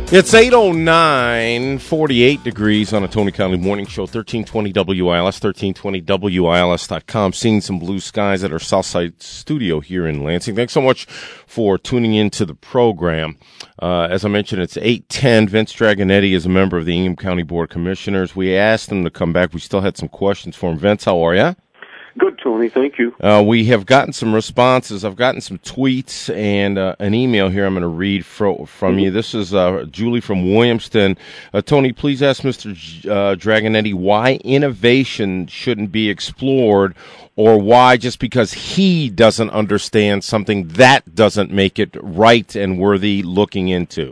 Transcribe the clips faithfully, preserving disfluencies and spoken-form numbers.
It's eight oh nine, forty-eight degrees on a Tony Conley Morning Show, thirteen twenty W I L S, thirteen twenty W I L S dot com. Seeing some blue skies at our Southside studio here in Lansing. Thanks so much for tuning into the program. Uh, as I mentioned, it's eight ten. Vince Dragonetti is a member of the Ingham County Board of Commissioners. We asked him to come back. We still had some questions for him. Vince, how are you? Good, Tony. Thank you. Uh, we have gotten some responses. I've gotten some tweets and uh, an email here I'm going to read fro- from mm-hmm. you. This is uh, Julie from Williamston. Uh, Tony, please ask Mister J- uh, Dragonetti why innovation shouldn't be explored, or why just because he doesn't understand something, that doesn't make it right and worthy looking into.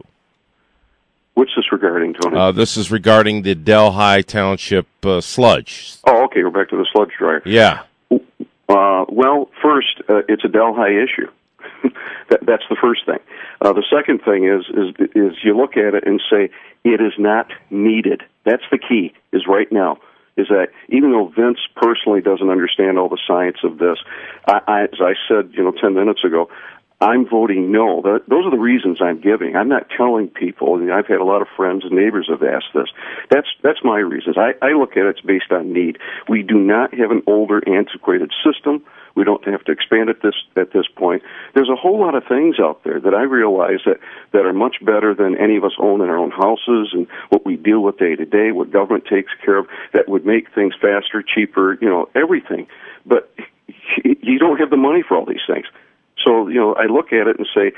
What's this regarding, Tony? Uh, this is regarding the Delhi Township uh, sludge. Oh, okay. We're back to the sludge dryer. Yeah. Uh, well, first, uh, it's a Delhi issue. that, that's the first thing. Uh, the second thing is, is is you look at it and say it is not needed. That's the key. Is right now is that even though Vince personally doesn't understand all the science of this, I, I, as I said, you know, ten minutes ago, I'm voting no. Those are the reasons I'm giving. I'm not telling people. I mean, I've had a lot of friends and neighbors have asked this. That's that's my reasons. I, I look at it, it's based on need. We do not have an older, antiquated system. We don't have to expand it this at this point. There's a whole lot of things out there that I realize that, that are much better than any of us own in our own houses and what we deal with day to day, what government takes care of, that would make things faster, cheaper, you know, everything. But you don't have the money for all these things. So, you know, I look at it and say,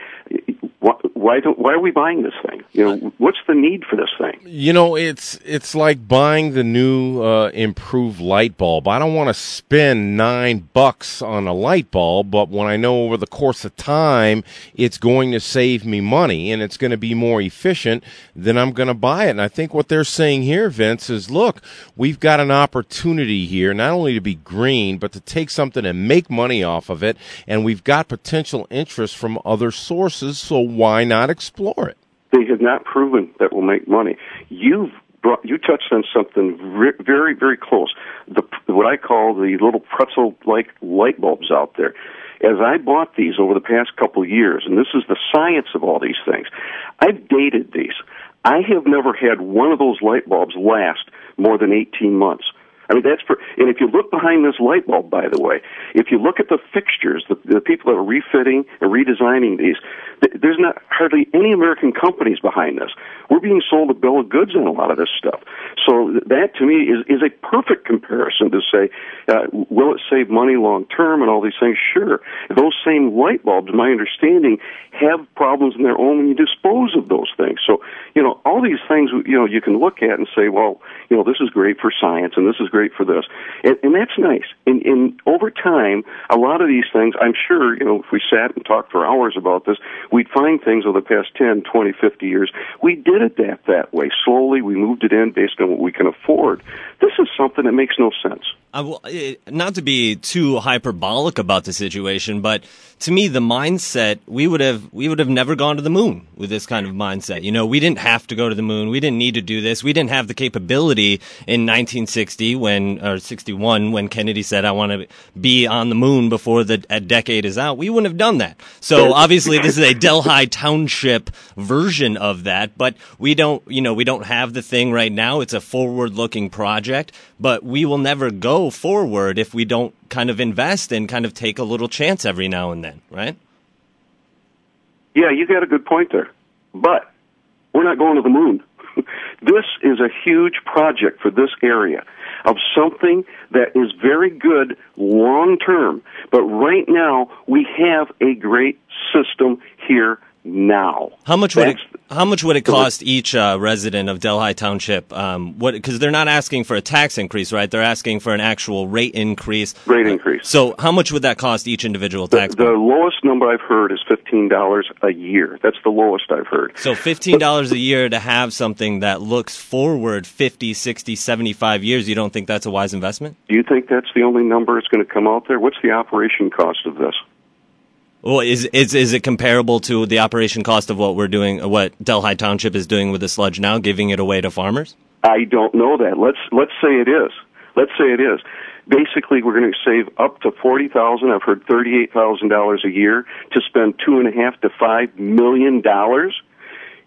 why don't, why are we buying this thing? You know, what's the need for this thing? You know, it's it's like buying the new uh, improved light bulb. I don't want to spend nine bucks on a light bulb, but when I know over the course of time it's going to save me money and it's going to be more efficient, then I'm going to buy it. And I think what they're saying here, Vince, is look, we've got an opportunity here not only to be green, but to take something and make money off of it, and we've got potential potential interest from other sources, so why not explore it? They have not proven that will make money. You've brought, you touched on something very, very close. The what I call the little pretzel-like light bulbs out there. As I bought these over the past couple of years, and this is the science of all these things, I've dated these. I have never had one of those light bulbs last more than eighteen months. I mean, that's for, and if you look behind this light bulb, by the way, if you look at the fixtures, the, the people that are refitting and redesigning these, th- there's not hardly any American companies behind this. We're being sold a bill of goods on a lot of this stuff. So that, to me, is, is a perfect comparison to say, uh, will it save money long term and all these things? Sure. Those same light bulbs, my understanding, have problems in their own when you dispose of those things. So, you know, all these things, you know, you can look at and say, well, you know, this is great for science and this is great for this. And, and that's nice. And, and over time, a lot of these things, I'm sure, you know, if we sat and talked for hours about this, we'd find things over the past ten, twenty, fifty years. We did adapt that way. Slowly, we moved it in based on what we can afford. This is something that makes no sense. Uh, well, not to be too hyperbolic about the situation, but to me, the mindset, we would have we would have never gone to the moon with this kind of mindset. You know, we didn't have to go to the moon. We didn't need to do this. We didn't have the capability in nineteen sixty when or sixty-one when Kennedy said, "I want to be on the moon before the a decade is out." We wouldn't have done that. So obviously, this is a Delhi Township version of that. But we don't, you know, we don't have the thing right now. It's a forward-looking project, but we will never go forward if we don't kind of invest and kind of take a little chance every now and then, right? Yeah, you got a good point there. But we're not going to the moon. This is a huge project for this area of something that is very good long term. But right now, we have a great system here now. How much would That's, it, how much would it cost each uh, resident of Delhi Township? Um, what because they're not asking for a tax increase, right? They're asking for an actual rate increase. Rate increase. So how much would that cost each individual the, taxpayer? The lowest number I've heard is fifteen dollars a year. That's the lowest I've heard. So fifteen dollars a year to have something that looks forward fifty, sixty, seventy-five years. You don't think that's a wise investment? Do you think that's the only number that's going to come out there? What's the operation cost of this? Well, is is is it comparable to the operation cost of what we're doing, what Delhi Township is doing with the sludge now, giving it away to farmers? I don't know that. Let's let's say it is. Let's say it is. Basically, we're going to save up to forty thousand. I've heard thirty-eight thousand dollars a year to spend two and a half to five million dollars.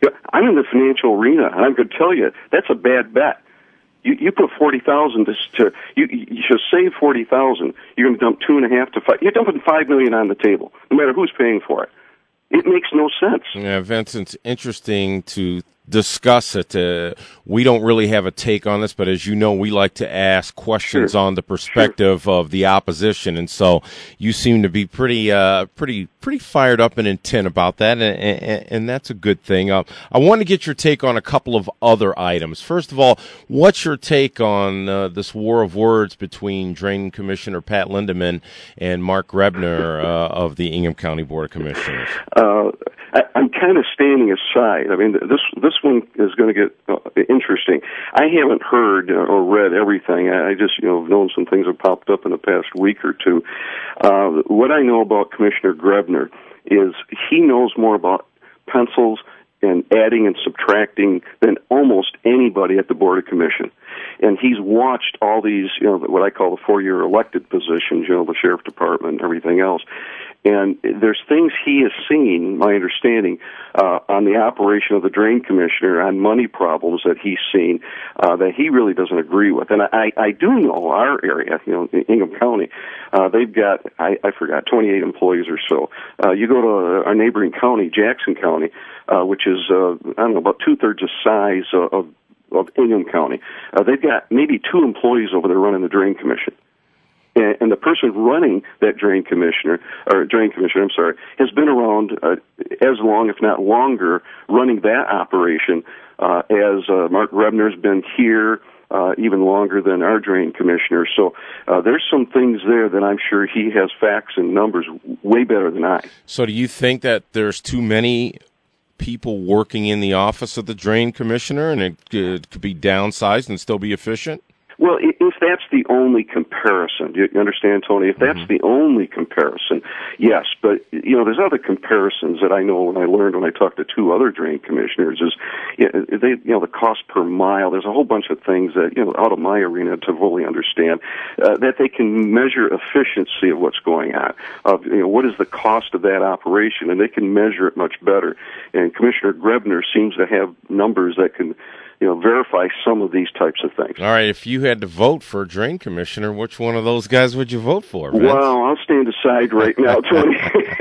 Yeah, I'm in the financial arena, and I'm going to tell you, that's a bad bet. You, you put forty thousand to, to you, you should save forty thousand. You're going to dump two and a half to five. You're dumping five million on the table, no matter who's paying for it. It makes no sense. Yeah, Vince, it's interesting to discuss it. Uh, we don't really have a take on this, but as you know, we like to ask questions Sure. on the perspective sure. of the opposition, and so you seem to be pretty, uh, pretty, pretty fired up and intent about that, and, and, and that's a good thing. Uh, I want to get your take on a couple of other items. First of all, what's your take on uh, this war of words between Drain Commissioner Pat Lindeman and Mark Grebner uh, of the Ingham County Board of Commissioners? Uh, I, I'm kind of standing aside. I mean, this this one is going to get uh, interesting. I haven't heard or read everything. I just, you know, known some things have popped up in the past week or two. Uh, what I know about Commissioner Grebner is he knows more about pencils and adding and subtracting than almost anybody at the Board of Commission. And he's watched all these, you know, what I call the four-year elected positions, you know, the sheriff department and everything else. And there's things he has seen, my understanding, uh, on the operation of the drain commissioner, on money problems that he's seen, uh, that he really doesn't agree with. And I, I do know our area, you know, Ingham County, uh, they've got, I, I forgot, twenty-eight employees or so. Uh, you go to our neighboring county, Jackson County, uh, which is, uh, I don't know, about two-thirds the size of, of, of Ingham County. Uh, they've got maybe two employees over there running the drain commission. And, and the person running that drain commissioner, or drain commissioner, I'm sorry, has been around uh, as long, if not longer, running that operation uh, as uh, Mark Grebner's been here uh, even longer than our drain commissioner. So uh, there's some things there that I'm sure he has facts and numbers way better than I. So do you think that there's too many people working in the office of the drain commissioner and it could, could be downsized and still be efficient? Well, if that's the only comparison, you understand, Tony? If that's mm-hmm. the only comparison, yes. But, you know, there's other comparisons that I know when I learned when I talked to two other drain commissioners is, they, you know, the cost per mile. There's a whole bunch of things that, you know, out of my arena to fully understand, uh, that they can measure efficiency of what's going on, of, you know, what is the cost of that operation, and they can measure it much better. And Commissioner Grebner seems to have numbers that can, you know, verify some of these types of things. All right, if you had to vote for a drain commissioner, which one of those guys would you vote for, Vince? Well, I'll stand aside right now, Tony.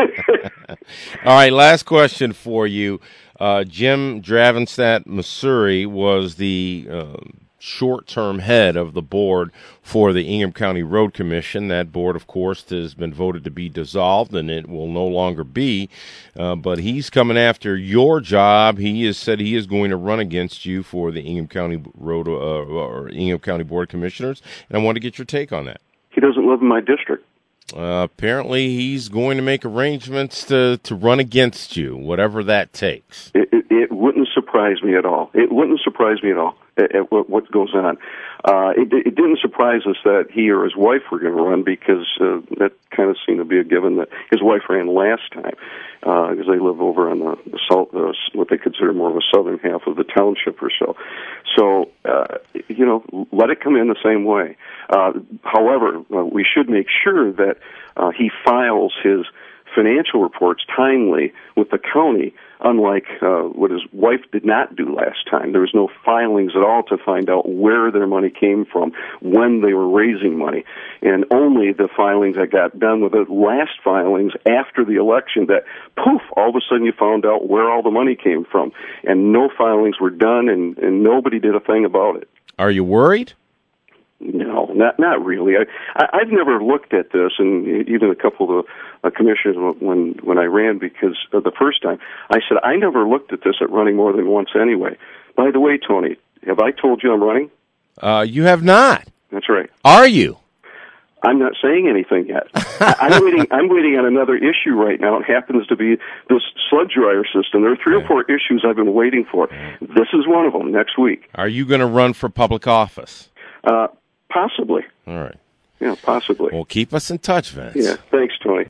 All right, last question for you. Uh, Jim Dravenstadt Missouri was the uh, short-term head of the board for the Ingham County Road Commission. That board, of course, has been voted to be dissolved, and it will no longer be. Uh, but he's coming after your job. He has said he is going to run against you for the Ingham County Road uh, or Ingham County Board of Commissioners, and I want to get your take on that. He doesn't live in my district. Uh, apparently, he's going to make arrangements to, to run against you, whatever that takes. It, it, it wouldn't surprise me at all. It wouldn't surprise me at all at, at what, what goes on. Uh, it, it didn't surprise us that he or his wife were going to run because uh, that kind of seemed to be a given that his wife ran last time because uh, they live over on the, the south, uh, what they consider more of a southern half of the township or so. So, uh, you know, let it come in the same way. Uh, however, uh, we should make sure that uh, he files his financial reports timely with the county, unlike uh, what his wife did not do last time. There was no filings at all to find out where their money came from, when they were raising money, and only the filings that got done with the last filings after the election that, poof, all of a sudden you found out where all the money came from, and no filings were done, and, and nobody did a thing about it. Are you worried? No, not not really. I, I I've never looked at this, and even a couple of the uh, commissioners when when I ran, because uh, the first time I said I never looked at this at running more than once anyway. By the way, Tony, have I told you I'm running? Uh, you have not. That's right. Are you? I'm not saying anything yet. I, I'm waiting. I'm waiting on another issue right now. It happens to be this sludge dryer system. There are three or four issues I've been waiting for. This is one of them. Next week. Are you going to run for public office? Uh, possibly. All right. Yeah, possibly. Well, keep us in touch, Vince. Yeah. Thanks, Tony.